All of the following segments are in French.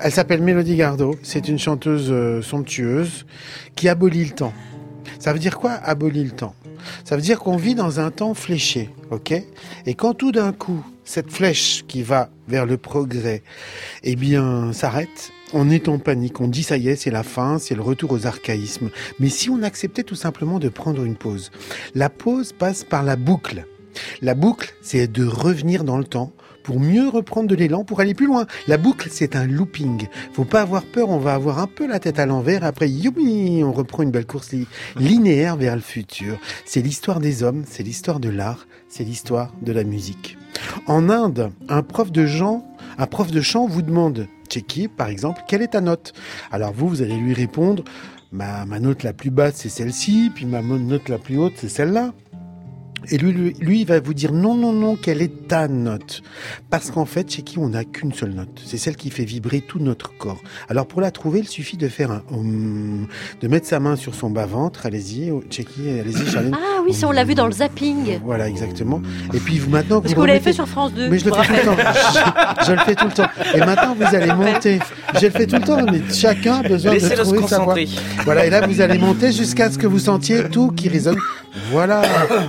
Elle s'appelle Mélodie Gardot. C'est une chanteuse somptueuse qui abolit le temps. Ça veut dire quoi, abolir le temps? Ça veut dire qu'on vit dans un temps fléché, ok? Et quand tout d'un coup, cette flèche qui va vers le progrès, eh bien, s'arrête, on est en panique. On dit, ça y est, c'est la fin, c'est le retour aux archaïsmes. Mais si on acceptait tout simplement de prendre une pause? La pause passe par la boucle. La boucle, c'est de revenir dans le temps pour mieux reprendre de l'élan, pour aller plus loin. La boucle, c'est un looping. Faut pas avoir peur, on va avoir un peu la tête à l'envers. Après, youpi, on reprend une belle course linéaire vers le futur. C'est l'histoire des hommes, c'est l'histoire de l'art, c'est l'histoire de la musique. En Inde, un prof de chant vous demande, Tchéki, par exemple, quelle est ta note? Alors vous allez lui répondre, ma note la plus basse, c'est celle-ci, puis ma note la plus haute, c'est celle-là. Et lui, il va vous dire non, quelle est ta note? Parce qu'en fait, chez qui on n'a qu'une seule note. C'est celle qui fait vibrer tout notre corps. Alors pour la trouver, il suffit de faire de mettre sa main sur son bas-ventre. Allez-y, allez-y, Charline. Ah oui, ça on l'a vu dans le zapping. Voilà, exactement. Et puis maintenant, parce que vous l'avez fait sur France 2. Mais je le fais tout le temps. Je le fais tout le temps. Et maintenant, vous allez monter. Je le fais tout le temps, mais chacun a besoin de trouver sa voix. Voilà, et là, vous allez monter jusqu'à ce que vous sentiez tout qui résonne. Voilà.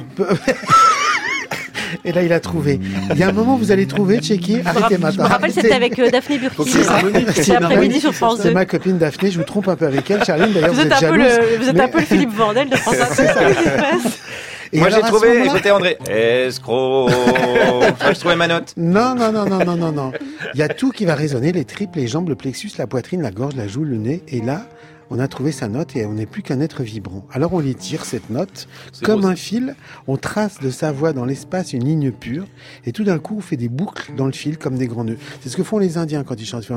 Et là, il a trouvé. Il y a un moment, vous allez trouver, Tchéki. Arrêtez maintenant. Je me rappelle, c'était avec Daphné Burki. C'est l'après-midi sur France 2. C'est ma copine Daphné. Je vous trompe un peu avec elle. Charline, d'ailleurs, vous êtes jalouse. Vous êtes un peu le Philippe Vandel de France 2. Et moi, j'ai trouvé, écoutez, André. Escroc. Je trouvais ma note. Non. Il y a tout qui va résonner. Les tripes, les jambes, le plexus, la poitrine, la gorge, la joue, le nez. Et là, on a trouvé sa note et on n'est plus qu'un être vibrant. Alors on l'étire, cette note, comme un fil, on trace de sa voix dans l'espace une ligne pure, et tout d'un coup on fait des boucles dans le fil comme des grands nœuds. C'est ce que font les Indiens quand ils chantent.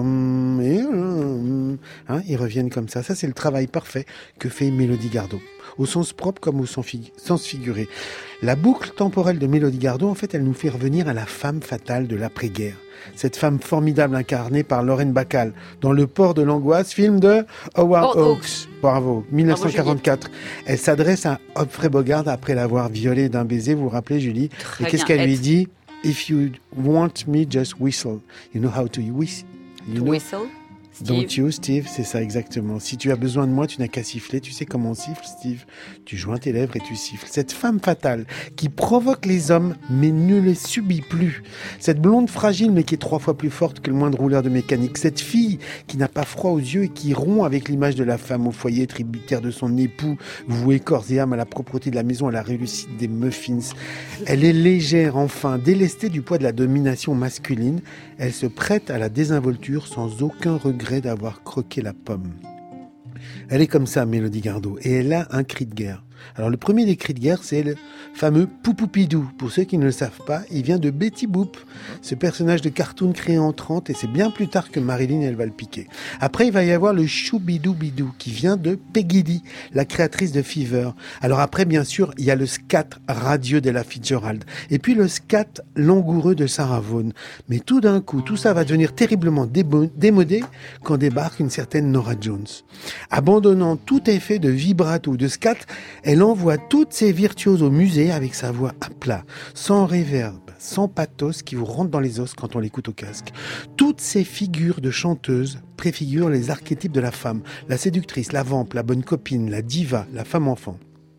Ils reviennent comme ça. Ça, c'est le travail parfait que fait Mélodie Gardot, au sens propre comme au sens figuré. La boucle temporelle de Mélodie Gardot, en fait, elle nous fait revenir à la femme fatale de l'après-guerre. Cette femme formidable incarnée par Lorraine Bacall dans Le Port de l'Angoisse, film de Howard Hawks. Bravo, 1944. Elle s'adresse à Humphrey Bogart après l'avoir violée d'un baiser, vous vous rappelez, Julie? Et qu'est-ce qu'elle lui dit? If you want me, just whistle. You know how to whistle. Whistle? Don't you, Steve? C'est ça, exactement. Si tu as besoin de moi, tu n'as qu'à siffler. Tu sais comment on siffle, Steve? Tu joins tes lèvres et tu siffles. Cette femme fatale qui provoque les hommes, mais ne les subit plus. Cette blonde fragile, mais qui est 3 fois plus forte que le moindre rouleur de mécanique. Cette fille qui n'a pas froid aux yeux et qui rompt avec l'image de la femme au foyer, tributaire de son époux, vouée corps et âme à la propreté de la maison, à la réussite des muffins. Elle est légère, enfin, délestée du poids de la domination masculine. Elle se prête à la désinvolture sans aucun regret d'avoir croqué la pomme. Elle est comme ça, Mélodie Gardot, et elle a un cri de guerre. Alors le premier des cris de guerre, c'est le fameux Poupoupidou. Pour ceux qui ne le savent pas, il vient de Betty Boop, ce personnage de cartoon créé en 30, et c'est bien plus tard que Marilyn, elle va le piquer. Après, il va y avoir le Choubidou-bidou, qui vient de Peggy Lee, la créatrice de Fever. Alors après, bien sûr, il y a le scat radieux d'Ella Fitzgerald, et puis le scat langoureux de Sarah Vaughan. Mais tout d'un coup, tout ça va devenir terriblement démodé quand débarque une certaine Norah Jones. Abandonnant tout effet de vibrato ou de scat, elle envoie toutes ses virtuoses au musée avec sa voix à plat, sans réverb, sans pathos qui vous rentre dans les os quand on l'écoute au casque. Toutes ces figures de chanteuses préfigurent les archétypes de la femme, la séductrice, la vampe, la bonne copine, la diva, la femme-enfant.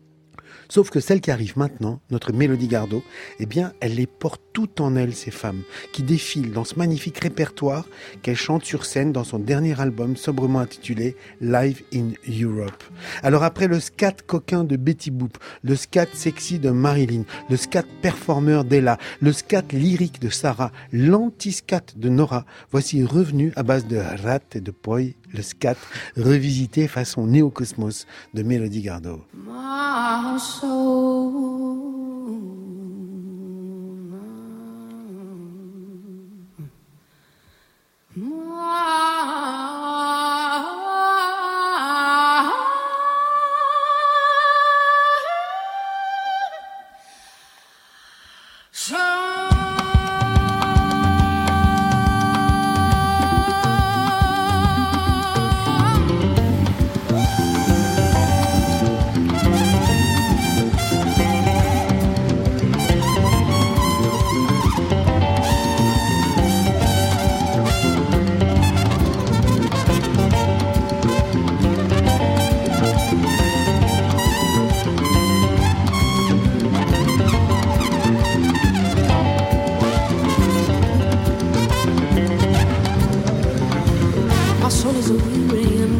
Sauf que celle qui arrive maintenant, notre Mélodie Gardot, eh bien, elle les porte toutes en elle, ces femmes, qui défilent dans ce magnifique répertoire qu'elle chante sur scène dans son dernier album sobrement intitulé Live in Europe. Alors après le scat coquin de Betty Boop, le scat sexy de Marilyn, le scat performeur d'Ella, le scat lyrique de Sarah, l'anti-scat de Nora, voici revenu à base de rat et de poi, le scat revisité façon néocosmos de Mélodie Gardot. shoulders are weary and